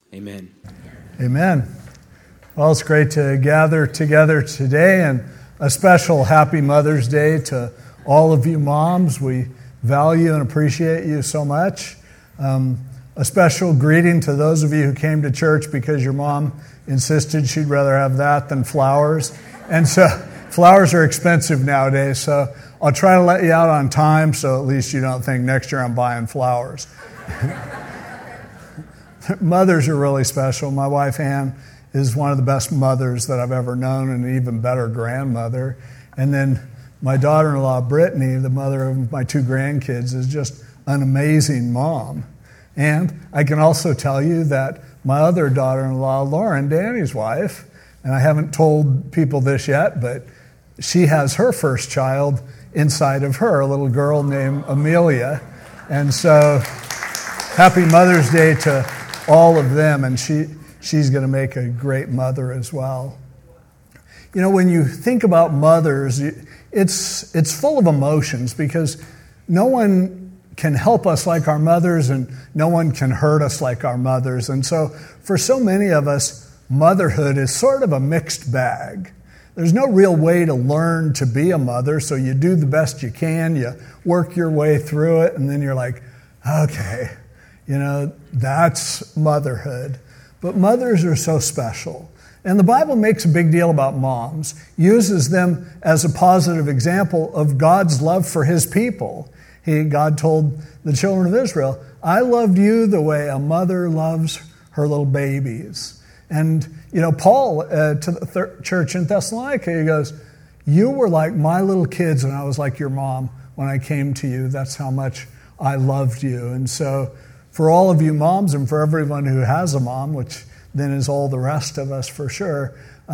Amen. Amen. Well, it's great to gather together today, and a special happy Mother's Day to all of you moms. We value and appreciate you so much. A special greeting to those of you who came to church because your mom insisted she'd rather have that than flowers. And so flowers are expensive nowadays, so I'll try to let you out on time so at least you don't think next year I'm buying flowers. Mothers are really special. My wife, Ann, is one of the best mothers that I've ever known, and an even better grandmother. And then my daughter-in-law, Brittany, the mother of my two grandkids, is just an amazing mom. And I can also tell you that my other daughter-in-law, Lauren, Danny's wife, and I haven't told people this yet, but she has her first child inside of her, a little girl named Amelia. And so happy Mother's Day to all of them, and she's going to make a great mother as well. You know, when you think about mothers, it's full of emotions because no one can help us like our mothers and no one can hurt us like our mothers. And so for so many of us, motherhood is sort of a mixed bag. There's no real way to learn to be a mother, so you do the best you can, you work your way through it, and then you're like, okay, you know, that's motherhood. But mothers are so special. And the Bible makes a big deal about moms, uses them as a positive example of God's love for his people. God told the children of Israel, I loved you the way a mother loves her little babies. And, you know, Paul to the church in Thessalonica, he goes, you were like my little kids and I was like your mom when I came to you. That's how much I loved you. And so for all of you moms and for everyone who has a mom, which then is all the rest of us for sure,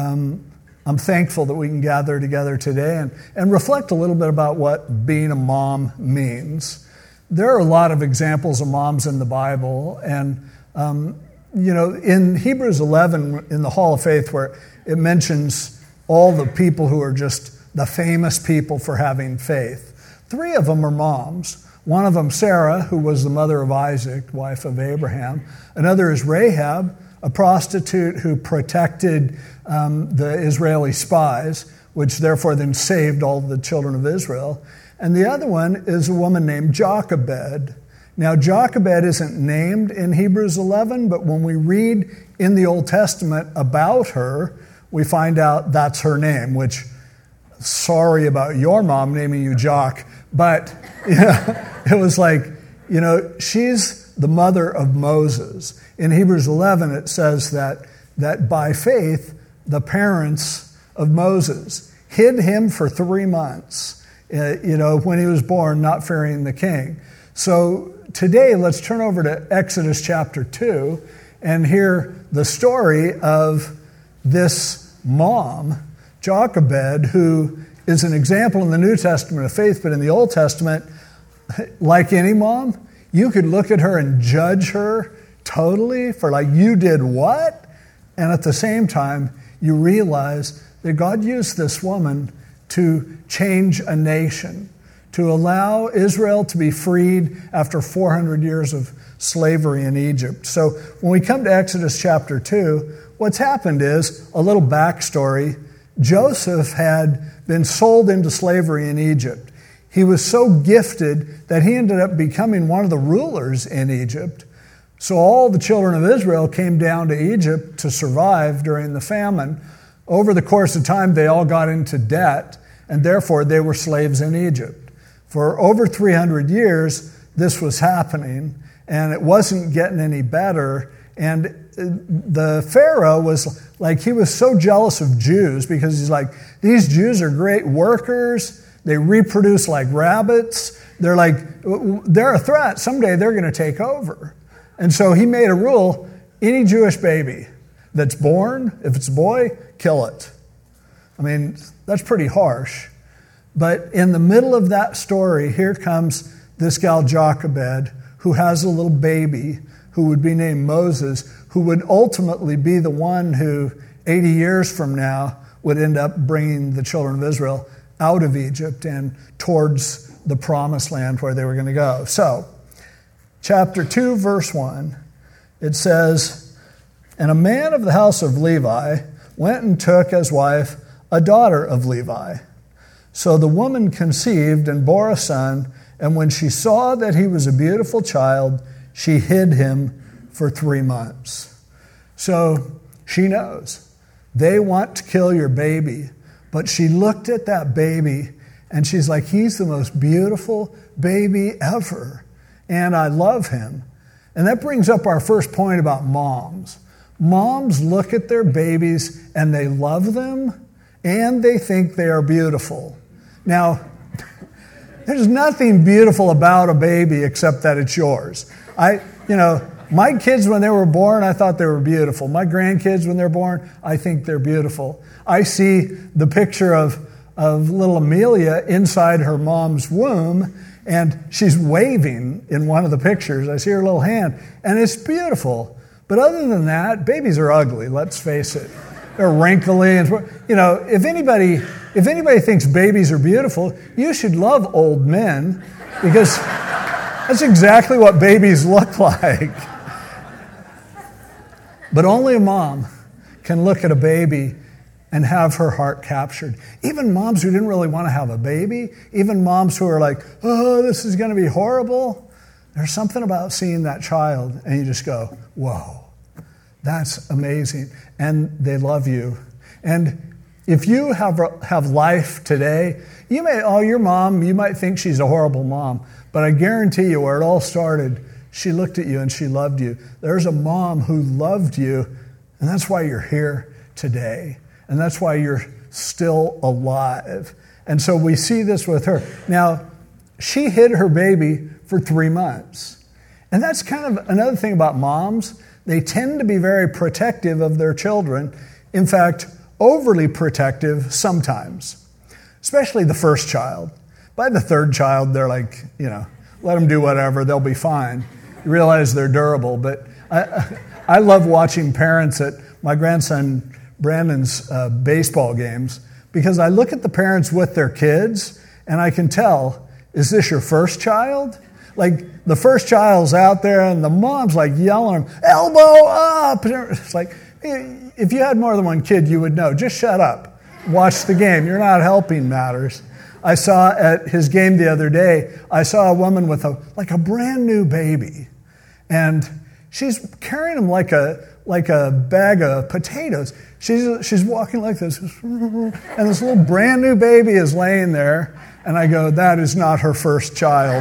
I'm thankful that we can gather together today and reflect a little bit about what being a mom means. There are a lot of examples of moms in the Bible, and you know, in Hebrews 11, in the Hall of Faith, where it mentions all the people who are just the famous people for having faith, 3 of them are moms. One of them, Sarah, who was the mother of Isaac, wife of Abraham. Another is Rahab, a prostitute who protected the Israeli spies, which therefore then saved all the children of Israel. And the other one is a woman named Jochebed. Now, Jochebed isn't named in Hebrews 11, but when we read in the Old Testament about her, we find out that's her name, which, sorry about your mom naming you Jock, but you know, it was like, you know, she's the mother of Moses. In Hebrews 11, it says that by faith, the parents of Moses hid him for 3 months, you know, when he was born, not fearing the king. So today, let's turn over to Exodus chapter 2 and hear the story of this mom, Jochebed, who is an example in the New Testament of faith, but in the Old Testament, like any mom, you could look at her and judge her totally for like, you did what? And at the same time, you realize that God used this woman to change a nation, to allow Israel to be freed after 400 years of slavery in Egypt. So when we come to Exodus chapter 2, what's happened is, a little backstory, Joseph had been sold into slavery in Egypt. He was so gifted that he ended up becoming one of the rulers in Egypt. So all the children of Israel came down to Egypt to survive during the famine. Over the course of time, they all got into debt, and therefore they were slaves in Egypt. For over 300 years, this was happening, and it wasn't getting any better. And the Pharaoh was like, he was so jealous of Jews because he's like, these Jews are great workers. They reproduce like rabbits. They're a threat. Someday they're going to take over. And so he made a rule, any Jewish baby that's born, if it's a boy, kill it. I mean, that's pretty harsh. But in the middle of that story, here comes this gal Jochebed, who has a little baby who would be named Moses, who would ultimately be the one who 80 years from now would end up bringing the children of Israel out of Egypt and towards the promised land where they were going to go. So, chapter 2, verse 1, it says, And a man of the house of Levi went and took as wife a daughter of Levi. So the woman conceived and bore a son, and when she saw that he was a beautiful child, she hid him for 3 months. So she knows they want to kill your baby, but she looked at that baby and she's like, he's the most beautiful baby ever, and I love him. And that brings up our first point about moms. Moms look at their babies and they love them and they think they are beautiful. Now, there's nothing beautiful about a baby except that it's yours. My kids, when they were born, I thought they were beautiful. My grandkids, when they're born, I think they're beautiful. I see the picture of little Amelia inside her mom's womb, and she's waving in one of the pictures. I see her little hand, and it's beautiful. But other than that, babies are ugly, let's face it. They're wrinkly. And, if anybody thinks babies are beautiful, you should love old men, because that's exactly what babies look like. But only a mom can look at a baby and have her heart captured. Even moms who didn't really want to have a baby, even moms who are like, oh, this is going to be horrible. There's something about seeing that child and you just go, whoa, that's amazing. And they love you. And if you have life today, your mom, you might think she's a horrible mom, but I guarantee you where it all started, she looked at you and she loved you. There's a mom who loved you, and that's why you're here today. And that's why you're still alive. And so we see this with her. Now, she hid her baby for 3 months. And that's kind of another thing about moms. They tend to be very protective of their children. In fact, overly protective sometimes, especially the first child. By the third child, they're like, let them do whatever, they'll be fine. You realize they're durable. But I love watching parents at my grandson Brandon's baseball games, because I look at the parents with their kids and I can tell, is this your first child? Like the first child's out there and the mom's like yelling, elbow up. It's like, if you had more than one kid, you would know. Just shut up. Watch the game. You're not helping matters. I saw at his game the other day, I saw a woman with a brand new baby, and she's carrying him like a bag of potatoes. She's walking like this, and this little brand new baby is laying there, and I go, that is not her first child.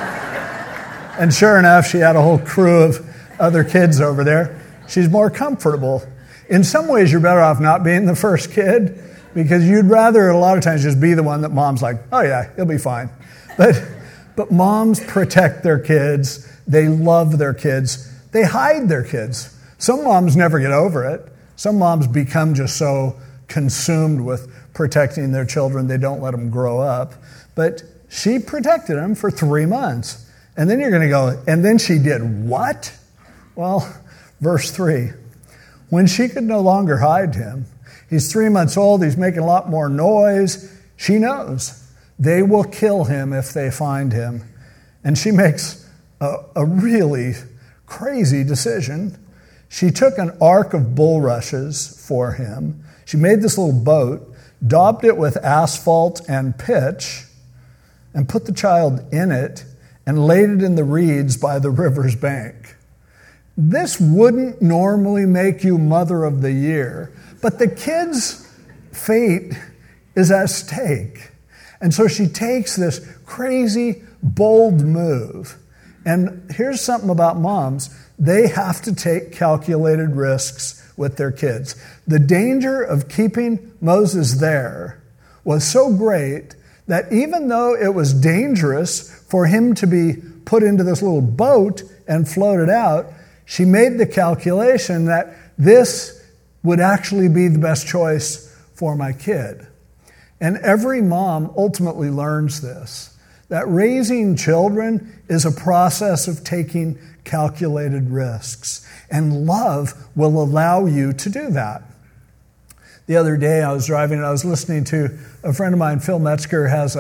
And sure enough, she had a whole crew of other kids over there. She's more comfortable. In some ways, you're better off not being the first kid, because you'd rather a lot of times just be the one that mom's like, oh yeah, he'll be fine. But moms protect their kids. They love their kids. They hide their kids. Some moms never get over it. Some moms become just so consumed with protecting their children, they don't let them grow up. But she protected them for 3 months. And then you're going to go, and then she did what? Well, verse 3. When she could no longer hide him, he's 3 months old, he's making a lot more noise. She knows they will kill him if they find him. And she makes a really crazy decision. She took an ark of bulrushes for him. She made this little boat, daubed it with asphalt and pitch, and put the child in it and laid it in the reeds by the river's bank. This wouldn't normally make you Mother of the Year, but the kid's fate is at stake. And so she takes this crazy, bold move. And here's something about moms. They have to take calculated risks with their kids. The danger of keeping Moses there was so great that even though it was dangerous for him to be put into this little boat and floated out, she made the calculation that this would actually be the best choice for my kid. And every mom ultimately learns this, that raising children is a process of taking calculated risks. And love will allow you to do that. The other day I was driving and I was listening to a friend of mine, Phil Metzger, has a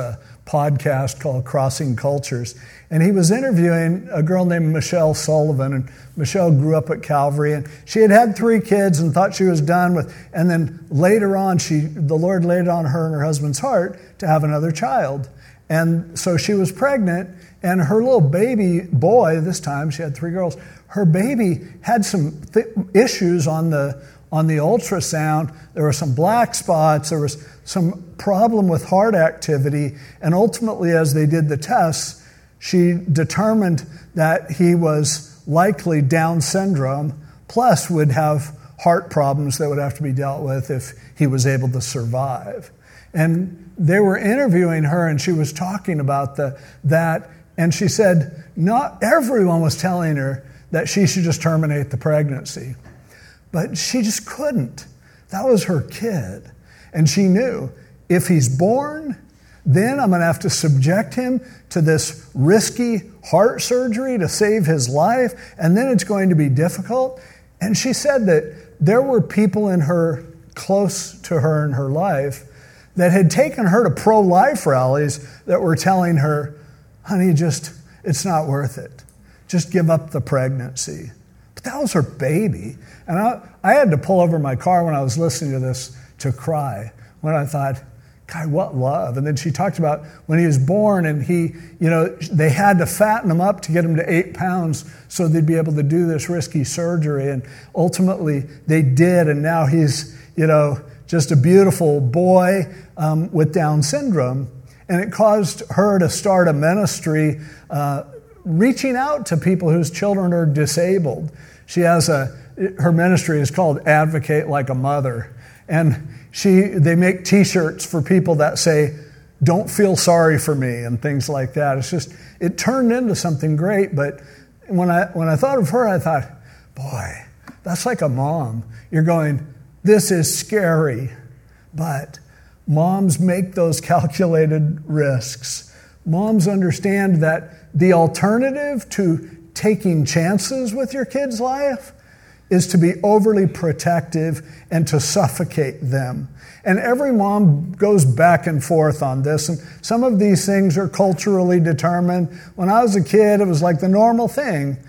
podcast called Crossing Cultures. And he was interviewing a girl named Michelle Sullivan. And Michelle grew up at Calvary. And she had had 3 kids and thought she was done with. And then later on, the Lord laid it on her and her husband's heart to have another child. And so she was pregnant. And her little baby boy, this time she had 3 girls, her baby had some issues on the ultrasound. There were some black spots. There was some problem with heart activity. And ultimately, as they did the tests, she determined that he was likely Down syndrome, plus would have heart problems that would have to be dealt with if he was able to survive. And they were interviewing her, and she was talking about that. And she said not everyone was telling her that she should just terminate the pregnancy. But she just couldn't. That was her kid. And she knew, if he's born, then I'm going to have to subject him to this risky heart surgery to save his life, and then it's going to be difficult. And she said that there were people close to her in her life that had taken her to pro-life rallies that were telling her, honey, it's not worth it. Just give up the pregnancy. But that was her baby. And I had to pull over my car when I was listening to this to cry, when I thought, God, what love. And then she talked about when he was born and they had to fatten him up to get him to 8 pounds so they'd be able to do this risky surgery. And ultimately they did. And now he's, just a beautiful boy with Down syndrome. And it caused her to start a ministry reaching out to people whose children are disabled. She has her ministry is called Advocate Like a Mother. And they make T-shirts for people that say, don't feel sorry for me, and things like that. It turned into something great. But when I thought of her, I thought, boy, that's like a mom. You're going, this is scary. But moms make those calculated risks. Moms understand that the alternative to taking chances with your kid's life is to be overly protective and to suffocate them. And every mom goes back and forth on this. And some of these things are culturally determined. When I was a kid, it was like the normal thing.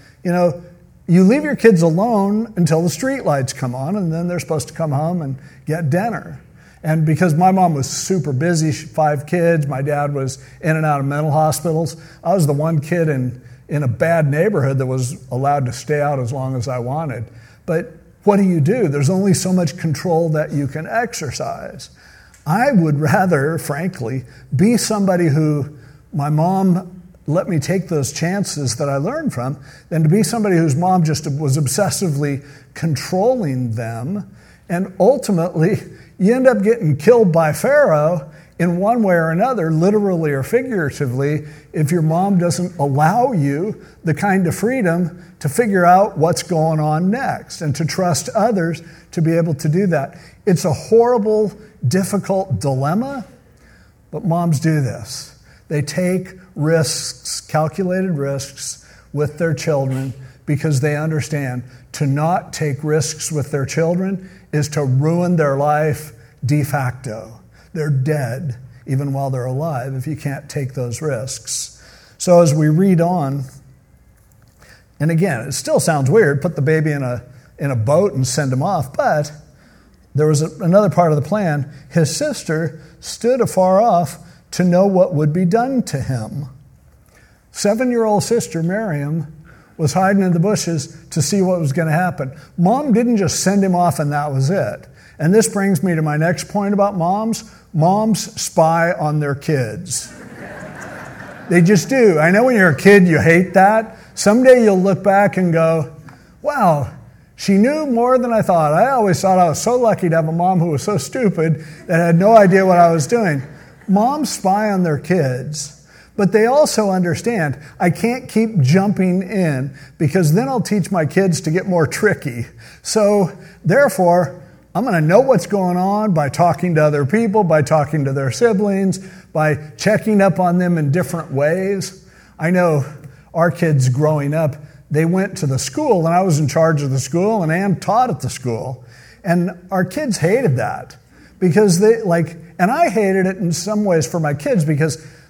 You leave your kids alone until the street lights come on, and then they're supposed to come home and get dinner. And because my mom was super busy, 5 kids, my dad was in and out of mental hospitals, I was the one kid in a bad neighborhood that was allowed to stay out as long as I wanted. But what do? There's only so much control that you can exercise. I would rather, frankly, be somebody who my mom let me take those chances that I learned from than to be somebody whose mom just was obsessively controlling them. And ultimately, you end up getting killed by Pharaoh in one way or another, literally or figuratively, if your mom doesn't allow you the kind of freedom to figure out what's going on next and to trust others to be able to do that. It's a horrible, difficult dilemma, but moms do this. They take risks, calculated risks, with their children because they understand to not take risks with their children is to ruin their life de facto. They're dead even while they're alive if you can't take those risks. So as we read on, and again, it still sounds weird, put the baby in a boat and send him off, but there was another part of the plan. His sister stood afar off to know what would be done to him. 7-year-old sister Miriam was hiding in the bushes to see what was going to happen. Mom didn't just send him off and that was it. And this brings me to my next point about moms. Moms spy on their kids. They just do. I know when you're a kid, you hate that. Someday you'll look back and go, wow, she knew more than I thought. I always thought I was so lucky to have a mom who was so stupid that had no idea what I was doing. Moms spy on their kids. But they also understand, I can't keep jumping in because then I'll teach my kids to get more tricky. So therefore, I'm going to know what's going on by talking to other people, by talking to their siblings, by checking up on them in different ways. I know our kids growing up, they went to the school, and I was in charge of the school, and Ann taught at the school. And our kids hated that because and I hated it in some ways for my kids because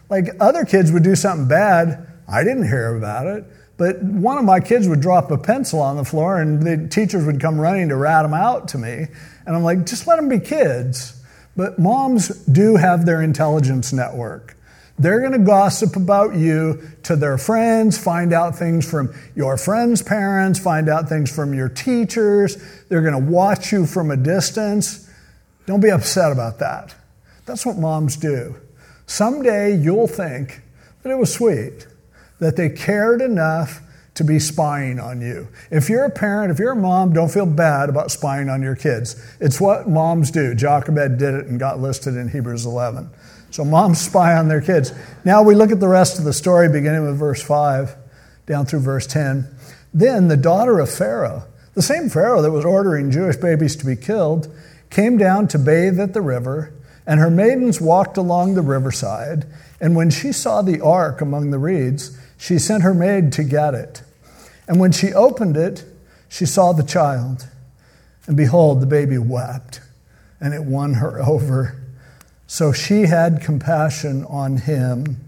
Like other kids would do something bad, I didn't hear about it, but one of my kids would drop a pencil on the floor and the teachers would come running to rat them out to me. And I'm like, just let them be kids. But moms do have their intelligence network. They're going to gossip about you to their friends, find out things from your friends' parents, find out things from your teachers. They're going to watch you from a distance. Don't be upset about that. That's what moms do. Someday you'll think that it was sweet, that they cared enough to be spying on you. If you're a parent, if you're a mom, don't feel bad about spying on your kids. It's what moms do. Jochebed did it and got listed in Hebrews 11. So moms spy on their kids. Now we look at the rest of the story, beginning with verse 5 down through verse 10. Then the daughter of Pharaoh, the same Pharaoh that was ordering Jewish babies to be killed, came down to bathe at the river, and her maidens walked along the riverside. And when she saw the ark among the reeds, she sent her maid to get it. And when she opened it, she saw the child. And behold, the baby wept, and it won her over. So she had compassion on him,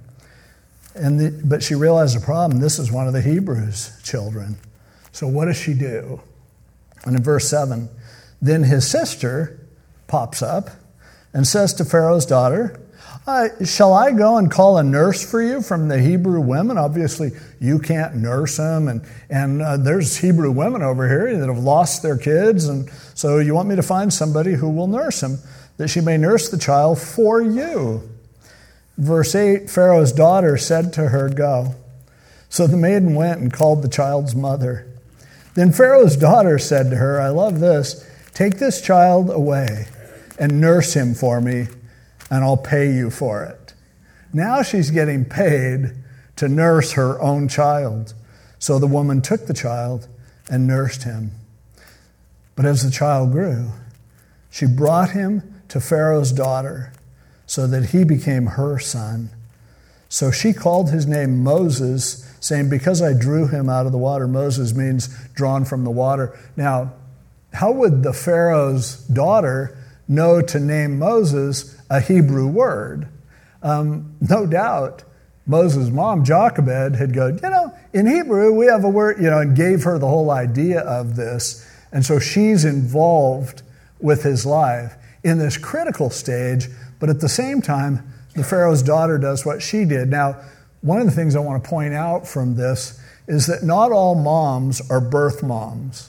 but she realized the problem. This is one of the Hebrews' children. So what does she do? And in verse 7, then his sister pops up and says to Pharaoh's daughter, shall I go and call a nurse for you from the Hebrew women? Obviously, you can't nurse them, and there's Hebrew women over here that have lost their kids, and so you want me to find somebody who will nurse them, that she may nurse the child for you. Verse 8, Pharaoh's daughter said to her, go. So the maiden went and called the child's mother. Then Pharaoh's daughter said to her, I love this, take this child away and nurse him for me, and I'll pay you for it. Now she's getting paid to nurse her own child. So the woman took the child and nursed him. But as the child grew, she brought him to Pharaoh's daughter so that he became her son. So she called his name Moses, saying, because I drew him out of the water. Moses means drawn from the water. Now, how would the Pharaoh's daughter know to name Moses a Hebrew word? No doubt Moses' mom, Jochebed, had go, in Hebrew we have a word, and gave her the whole idea of this. And so she's involved with his life in this critical stage, but at the same time, the Pharaoh's daughter does what she did. Now, one of the things I want to point out from this is that not all moms are birth moms.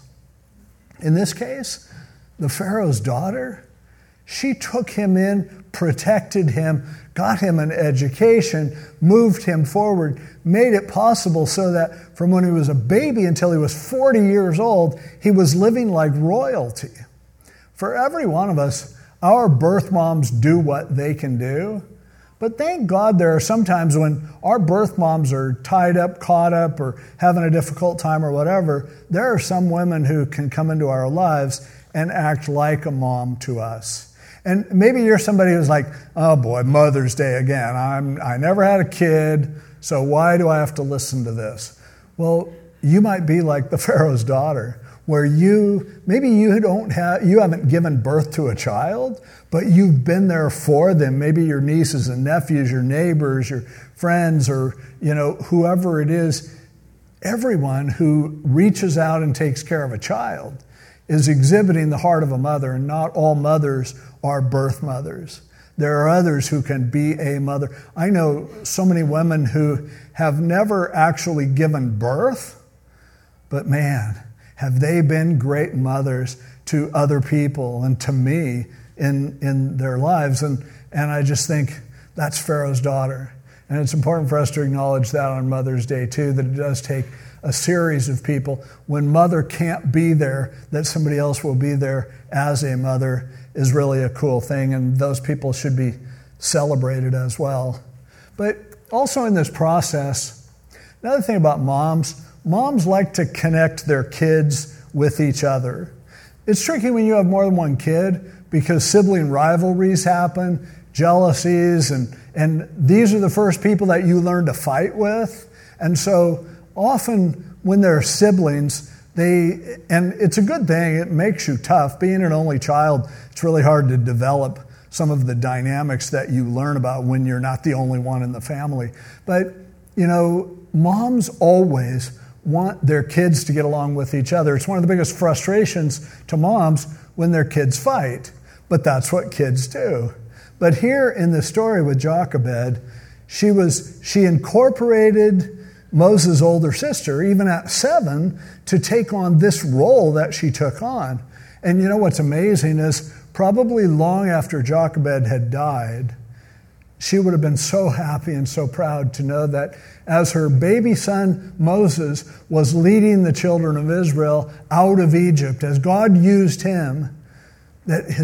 In this case, the Pharaoh's daughter, she took him in, protected him, got him an education, moved him forward, made it possible so that from when he was a baby until he was 40 years old, he was living like royalty. For every one of us, our birth moms do what they can do. But thank God there are some times when our birth moms are tied up, caught up, or having a difficult time or whatever. There are some women who can come into our lives and act like a mom to us. And maybe you're somebody who's like, oh boy, Mother's Day again. I never had a kid, so why do I have to listen to this? Well, you might be like the Pharaoh's daughter, where you haven't given birth to a child, but you've been there for them. Maybe your nieces and nephews, your neighbors, your friends, or whoever it is. Everyone who reaches out and takes care of a child is exhibiting the heart of a mother, and not all mothers are birth mothers. There are others who can be a mother. I know so many women who have never actually given birth, but man, have they been great mothers to other people and to me in their lives. And I just think that's Pharaoh's daughter. And it's important for us to acknowledge that on Mother's Day too, that it does take a series of people. When mother can't be there, that somebody else will be there as a mother is really a cool thing, and those people should be celebrated as well. But also in this process, another thing about moms like to connect their kids with each other. It's tricky when you have more than one kid because sibling rivalries happen, jealousies, and these are the first people that you learn to fight with. And so often when there are siblings, and it's a good thing, it makes you tough. Being an only child, it's really hard to develop some of the dynamics that you learn about when you're not the only one in the family. But, moms always want their kids to get along with each other. It's one of the biggest frustrations to moms when their kids fight, but that's what kids do. But here in the story with Jochebed, she incorporated Moses' older sister, even at 7, to take on this role that she took on. And what's amazing is probably long after Jochebed had died, she would have been so happy and so proud to know that as her baby son Moses was leading the children of Israel out of Egypt, as God used him, that his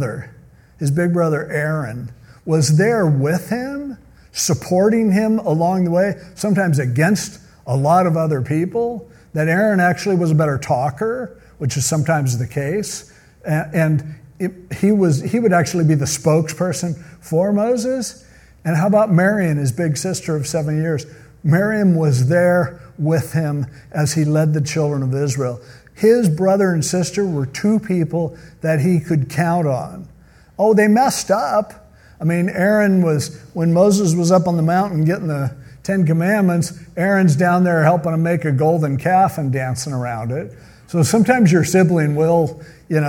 big brother Aaron, was there with him, supporting him along the way, sometimes against a lot of other people, that Aaron actually was a better talker, which is sometimes the case, and he would actually be the spokesperson for Moses. And how about Miriam, his big sister of 7 years? Miriam was there with him as he led the children of Israel. His brother and sister were 2 people that he could count on. Oh, they messed up. I mean, when Moses was up on the mountain getting the 10 Commandments, Aaron's down there helping him make a golden calf and dancing around it. So sometimes your sibling will,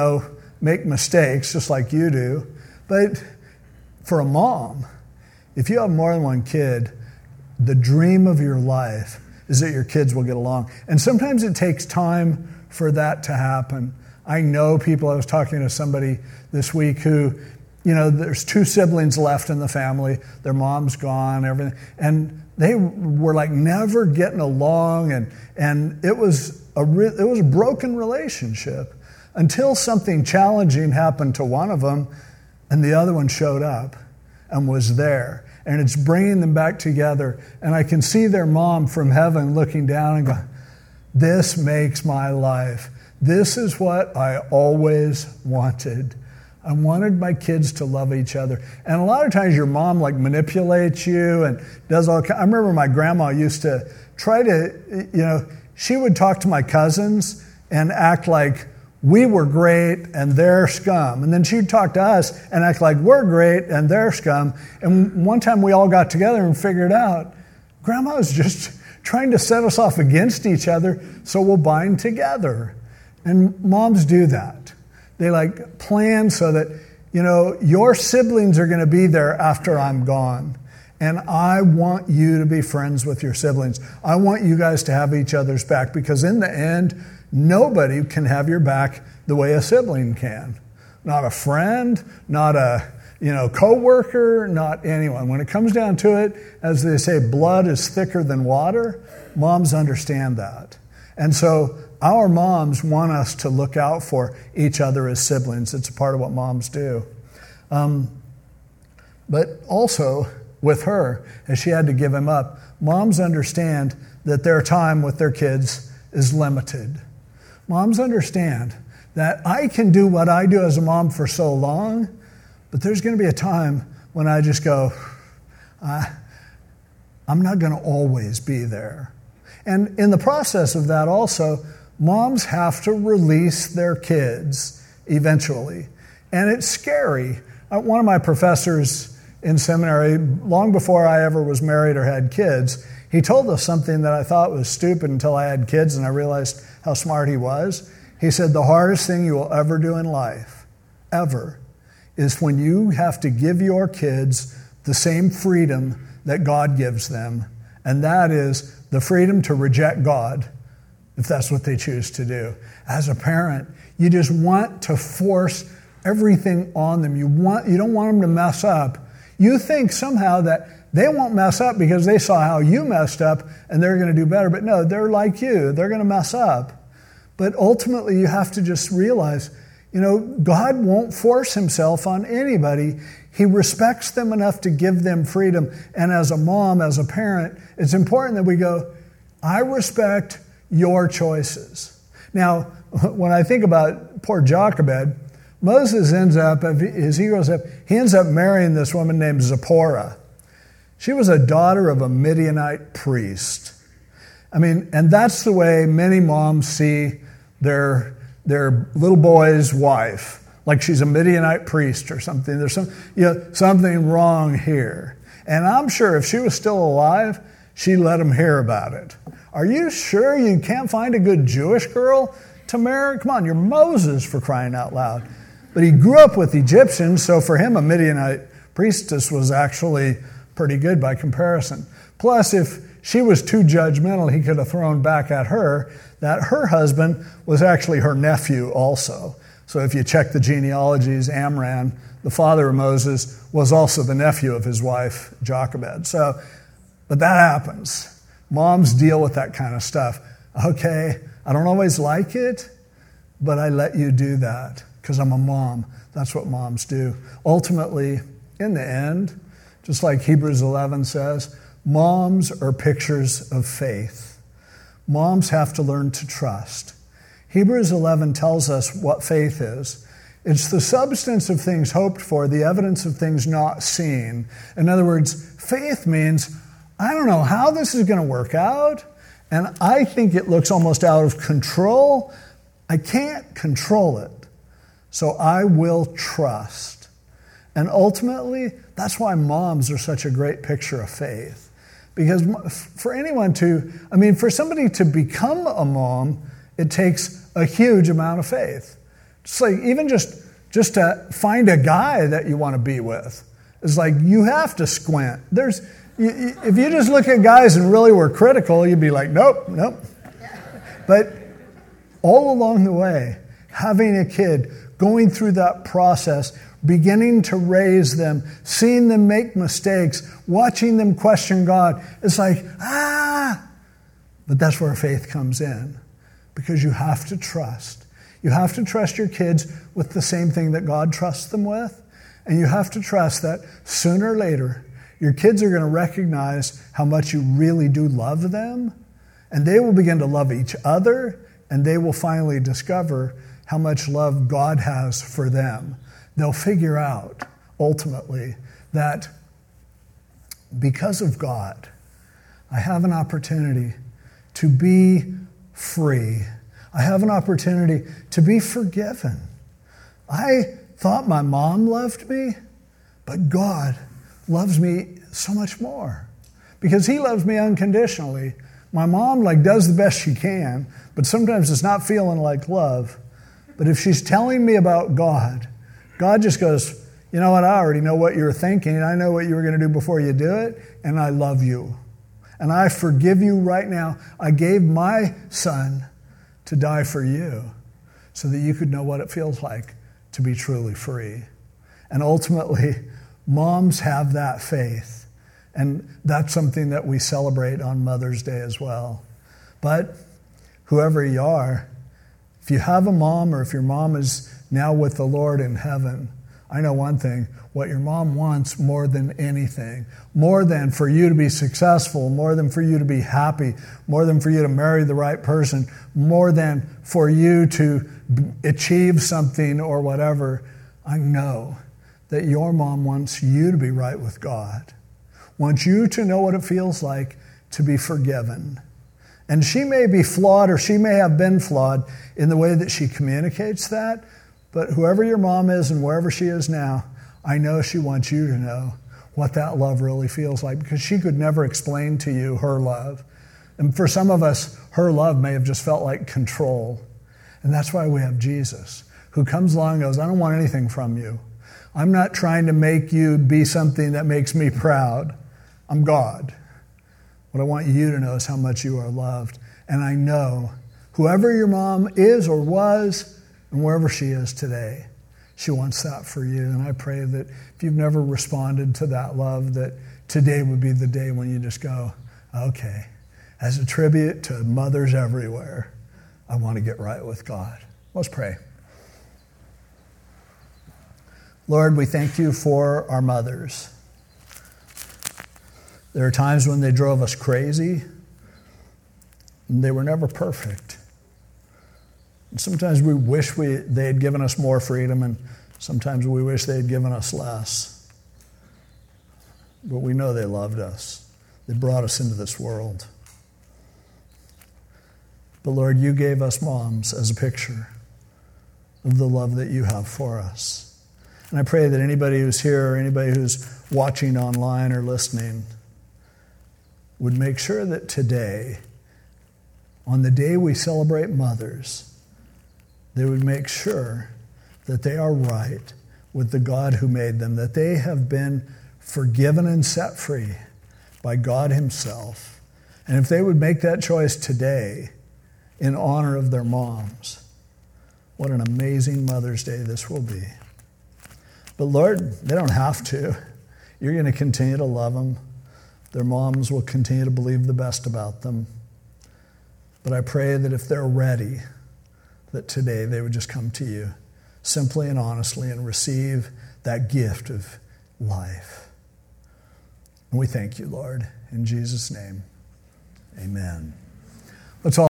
make mistakes just like you do. But for a mom, if you have more than one kid, the dream of your life is that your kids will get along. And sometimes it takes time for that to happen. I know people, I was talking to somebody this week who, there's 2 siblings left in the family. Their mom's gone, everything. And they were like never getting along. And it was a broken relationship until something challenging happened to one of them and the other one showed up and was there. And it's bringing them back together. And I can see their mom from heaven looking down and going, this makes my life. This is what I always wanted. I wanted my kids to love each other. And a lot of times your mom manipulates you and does all kinds. I remember my grandma used to try to, she would talk to my cousins and act like we were great and they're scum. And then she'd talk to us and act like we're great and they're scum. And one time we all got together and figured out Grandma was just trying to set us off against each other so we'll bind together. And moms do that. They plan so that, your siblings are going to be there after I'm gone. And I want you to be friends with your siblings. I want you guys to have each other's back because in the end, nobody can have your back the way a sibling can. Not a friend, not a co-worker, not anyone. When it comes down to it, as they say, blood is thicker than water. Moms understand that. And so our moms want us to look out for each other as siblings. It's a part of what moms do. But also with her, as she had to give him up, moms understand that their time with their kids is limited. Moms understand that I can do what I do as a mom for so long, but there's going to be a time when I just go, I'm not going to always be there. And in the process of that also, moms have to release their kids eventually. And it's scary. One of my professors in seminary, long before I ever was married or had kids, he told us something that I thought was stupid until I had kids and I realized how smart he was. He said, the hardest thing you will ever do in life, ever, is when you have to give your kids the same freedom that God gives them. And that is the freedom to reject God, if that's what they choose to do. As a parent, you just want to force everything on them. You don't want them to mess up. You think somehow that they won't mess up because they saw how you messed up and they're going to do better. But no, they're like you. They're going to mess up. But ultimately, you have to just realize, God won't force himself on anybody. He respects them enough to give them freedom. And as a mom, as a parent, it's important that we go, I respect your choices. Now, when I think about poor Jochebed, Moses ends up, as he grows up, he ends up marrying this woman named Zipporah. She was a daughter of a Midianite priest. And that's the way many moms see their little boy's wife. like she's a Midianite priest or something. There's something wrong here. And I'm sure if she was still alive, she'd let him hear about it. Are you sure you can't find a good Jewish girl to marry? Come on, you're Moses, for crying out loud. But he grew up with Egyptians, so for him a Midianite priestess was actually pretty good by comparison. Plus, if she was too judgmental, he could have thrown back at her that her husband was actually her nephew also. So if you check the genealogies, Amram, the father of Moses, was also the nephew of his wife, Jochebed. But that happens. Moms deal with that kind of stuff. Okay, I don't always like it, but I let you do that because I'm a mom. That's what moms do. Ultimately, in the end, just like Hebrews 11 says, moms are pictures of faith. Moms have to learn to trust. Hebrews 11 tells us what faith is. It's the substance of things hoped for, the evidence of things not seen. In other words, faith means, I don't know how this is going to work out, and I think it looks almost out of control. I can't control it, so I will trust. And ultimately, that's why moms are such a great picture of faith. Because for somebody to become a mom, it takes a huge amount of faith. It's like even just to find a guy that you want to be with. It's like you have to squint. If you just look at guys and really were critical, you'd be like, nope. But all along the way, having a kid, going through that process, beginning to raise them, seeing them make mistakes, watching them question God, it's like, But that's where faith comes in. Because you have to trust. You have to trust your kids with the same thing that God trusts them with. And you have to trust that sooner or later, your kids are going to recognize how much you really do love them. And they will begin to love each other. And they will finally discover how much love God has for them. They'll figure out, ultimately, that because of God, I have an opportunity to be free. I have an opportunity to be forgiven. I thought my mom loved me, but God loves me so much more because He loves me unconditionally. My mom does the best she can, but sometimes it's not feeling like love. But if she's telling me about God, God just goes, you know what, I already know what you're thinking. I know what you were going to do before you do it, and I love you. And I forgive you right now. I gave my son to die for you so that you could know what it feels like to be truly free. And ultimately, moms have that faith. And that's something that we celebrate on Mother's Day as well. But whoever you are, if you have a mom or if your mom is now with the Lord in heaven, I know one thing, what your mom wants more than anything, more than for you to be successful, more than for you to be happy, more than for you to marry the right person, more than for you to achieve something or whatever, I know that your mom wants you to be right with God, wants you to know what it feels like to be forgiven. And she may be flawed or she may have been flawed in the way that she communicates that, but whoever your mom is and wherever she is now, I know she wants you to know what that love really feels like because she could never explain to you her love. And for some of us, her love may have just felt like control. And that's why we have Jesus, who comes along and goes, I don't want anything from you. I'm not trying to make you be something that makes me proud. I'm God. What I want you to know is how much you are loved. And I know whoever your mom is or was, and wherever she is today, she wants that for you. And I pray that if you've never responded to that love, that today would be the day when you just go, okay, as a tribute to mothers everywhere, I want to get right with God. Let's pray. Lord, we thank you for our mothers. There are times when they drove us crazy, and they were never perfect. And sometimes we wish they had given us more freedom, and sometimes we wish they had given us less. But we know they loved us. They brought us into this world. But Lord, you gave us moms as a picture of the love that you have for us. And I pray that anybody who's here or anybody who's watching online or listening would make sure that today, on the day we celebrate mothers, they would make sure that they are right with the God who made them, that they have been forgiven and set free by God himself. And if they would make that choice today in honor of their moms, what an amazing Mother's Day this will be. But Lord, they don't have to. You're going to continue to love them. Their moms will continue to believe the best about them. But I pray that if they're ready, that today they would just come to you simply and honestly and receive that gift of life. And we thank you, Lord. In Jesus' name, amen. Let's all